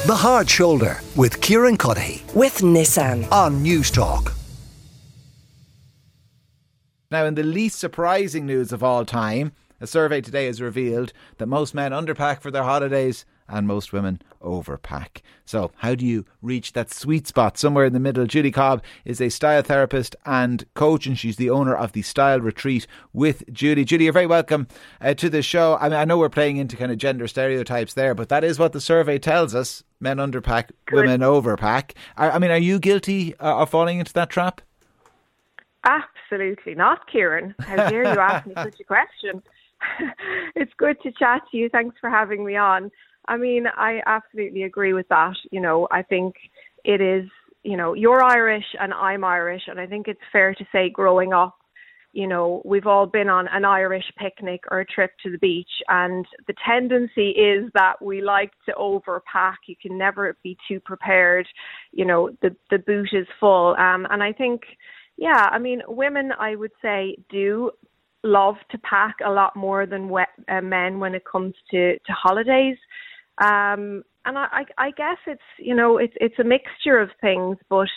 The Hard Shoulder with Kieran Cuddihy with Nissan on News Talk. Now, in the least surprising news of all time, a survey today has revealed that most men underpack for their holidays and most women overpack. So how do you reach that sweet spot somewhere in the middle? Julie Cobb is a style therapist and coach, and she's the owner of the Style Retreat with Julie. Julie, you're very welcome to the show. I mean, I know we're playing into kind of gender stereotypes there, but that is what the survey tells us. Men underpack, women overpack. I mean, are you guilty of falling into that trap? Absolutely not, Kieran. How dare you ask me such a question? It's good to chat to you. Thanks for having me on. I mean, I absolutely agree with that. You know, I think it is, you know, you're Irish and I'm Irish. And I think it's fair to say growing up, you know, we've all been on an Irish picnic or a trip to the beach. And the tendency is that we like to overpack. You can never be too prepared. You know, the boot is full. And I think, yeah, I mean, women, I would say, do love to pack a lot more than men when it comes to holidays. And I guess it's, you know, it's a mixture of things, but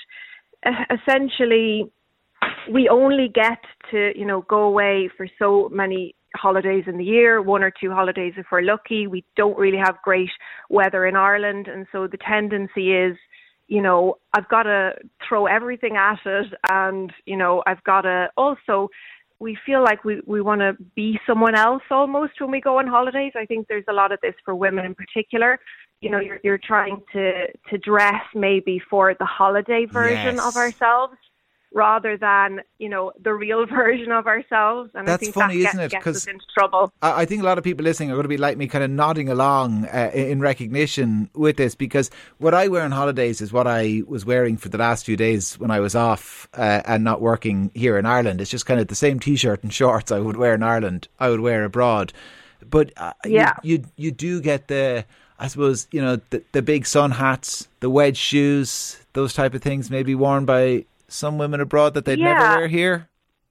essentially we only get to, you know, go away for so many holidays in the year, 1 or 2 holidays if we're lucky. We don't really have great weather in Ireland. And so the tendency is, you know, I've got to throw everything at it. And, you know, I've got to also, we feel like we want to be someone else almost when we go on holidays. I think there's a lot of this for women in particular. You know, you're trying to dress maybe for the holiday version of ourselves rather than, you know, the real version of ourselves. And that's I think funny, that isn't it? Gets us into trouble. I think a lot of people listening are going to be like me, kind of nodding along in recognition with this, because what I wear on holidays is what I was wearing for the last few days when I was off and not working here in Ireland. It's just kind of the same T-shirt and shorts I would wear in Ireland, I would wear abroad. But you do get the, I suppose, you know, the big sun hats, the wedge shoes, those type of things maybe worn by some women abroad that they'd never wear here?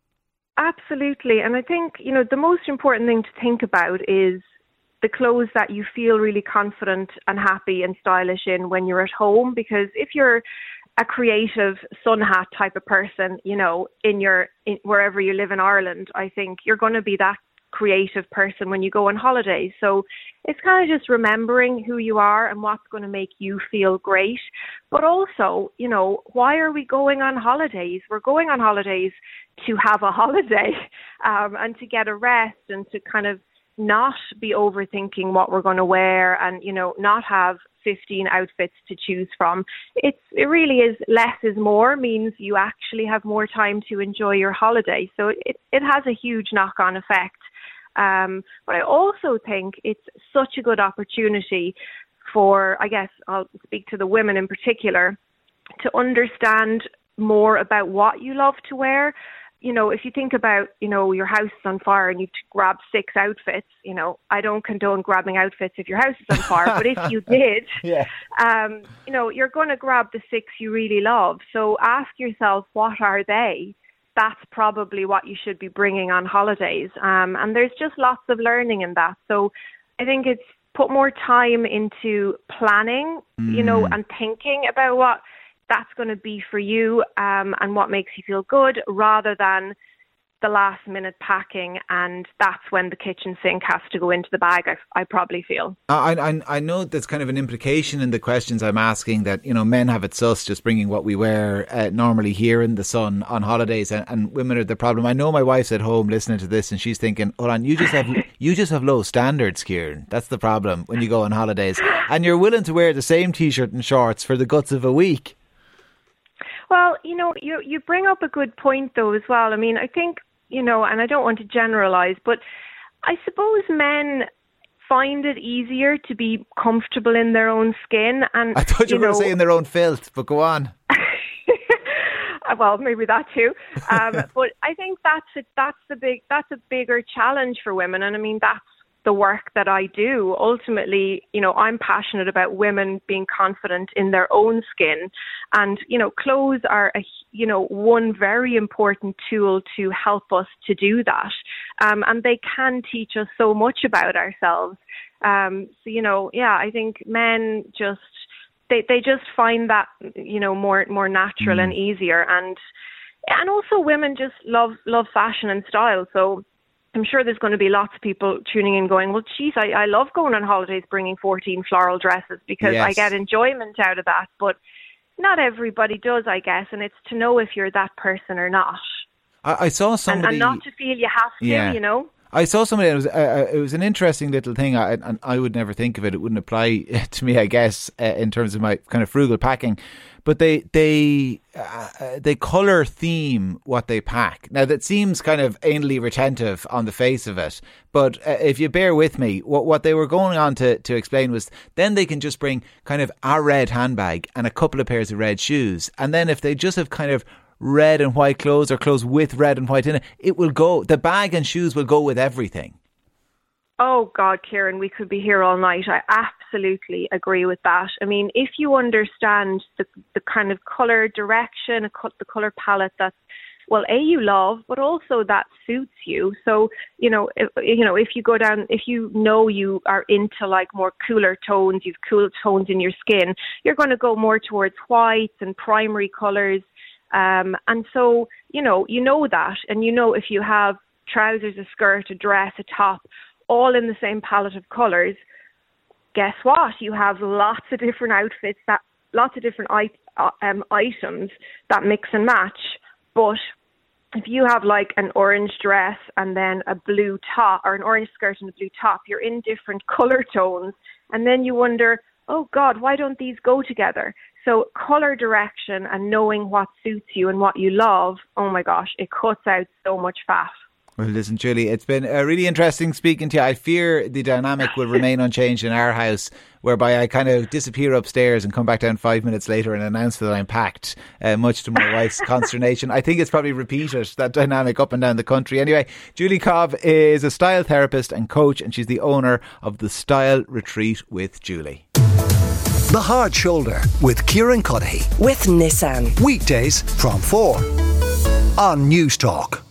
Absolutely. And I think, you know, the most important thing to think about is the clothes that you feel really confident and happy and stylish in when you're at home. Because if you're a creative sun hat type of person, you know, wherever you live in Ireland, I think you're going to be that creative person when you go on holidays. So it's kind of just remembering who you are and what's going to make you feel great. But also, you know, why are we going on holidays? We're going on holidays to have a holiday and to get a rest and to kind of not be overthinking what we're going to wear and, you know, not have 15 outfits to choose from. It really is less is more, means you actually have more time to enjoy your holiday. So it has a huge knock-on effect. But I also think it's such a good opportunity for, I guess I'll speak to the women in particular, to understand more about what you love to wear. You know, if you think about, you know, your house is on fire and you grab 6 outfits, you know, I don't condone grabbing outfits if your house is on fire, but if you did, you know, you're going to grab the 6 you really love. So ask yourself, what are they? That's probably what you should be bringing on holidays. And there's just lots of learning in that. So I think it's put more time into planning, you know, and thinking about what that's going to be for you and what makes you feel good, rather than the last minute packing, and that's when the kitchen sink has to go into the bag, I probably feel. I know there's kind of an implication in the questions I'm asking that, you know, men have it sus just bringing what we wear normally here in the sun on holidays, and women are the problem. I know my wife's at home listening to this and she's thinking, hold on, you just have low standards, Kieran. That's the problem when you go on holidays and you're willing to wear the same T-shirt and shorts for the guts of a week. Well, you know, you bring up a good point though as well. I mean, I think, you know, and I don't want to generalize, but I suppose men find it easier to be comfortable in their own skin. And I thought you were going to say in their own filth, but go on. Well, maybe that too. But I think that's a bigger challenge for women. And I mean, that's the work that I do. Ultimately, you know, I'm passionate about women being confident in their own skin. And, you know, clothes are, one very important tool to help us to do that. And they can teach us so much about ourselves. So, you know, yeah, I think men just they just find that, more natural and easier. And also women just love fashion and style. So I'm sure there's going to be lots of people tuning in going, well, geez, I love going on holidays bringing 14 floral dresses because I get enjoyment out of that. But not everybody does, I guess. And it's to know if you're that person or not. I saw somebody... And not to feel you have to, I saw somebody, it was an interesting little thing, and I would never think of it. It wouldn't apply to me, I guess, in terms of my kind of frugal packing. But they colour theme what they pack. Now, that seems kind of anally retentive on the face of it. But if you bear with me, what they were going on to explain was then they can just bring kind of a red handbag and a couple of pairs of red shoes. And then if they just have kind of red and white clothes or clothes with red and white in it, it will go, the bag and shoes will go with everything. Oh God, Kieran, we could be here all night. I absolutely agree with that. I mean, if you understand the kind of colour direction, the colour palette that, well, you love, but also that suits you. So, if you go down, if you are into like more cooler tones, you've cool tones in your skin, you're going to go more towards whites and primary colours. And so, you know that, and if you have trousers, a skirt, a dress, a top, all in the same palette of colours, guess what? You have lots of different outfits, lots of different items that mix and match. But if you have like an orange dress and then a blue top, or an orange skirt and a blue top, you're in different colour tones, and then you wonder, oh God, why don't these go together? So colour direction and knowing what suits you and what you love, oh my gosh, it cuts out so much fat. Well, listen, Julie, it's been really interesting speaking to you. I fear the dynamic will remain unchanged in our house, whereby I kind of disappear upstairs and come back down 5 minutes later and announce that I'm packed, much to my wife's consternation. I think it's probably repeated, that dynamic up and down the country. Anyway, Julie Cobb is a style therapist and coach, and she's the owner of the Style Retreat with Julie. The Hard Shoulder with Kieran Cuddihy. With Nissan. Weekdays from 4 on News Talk.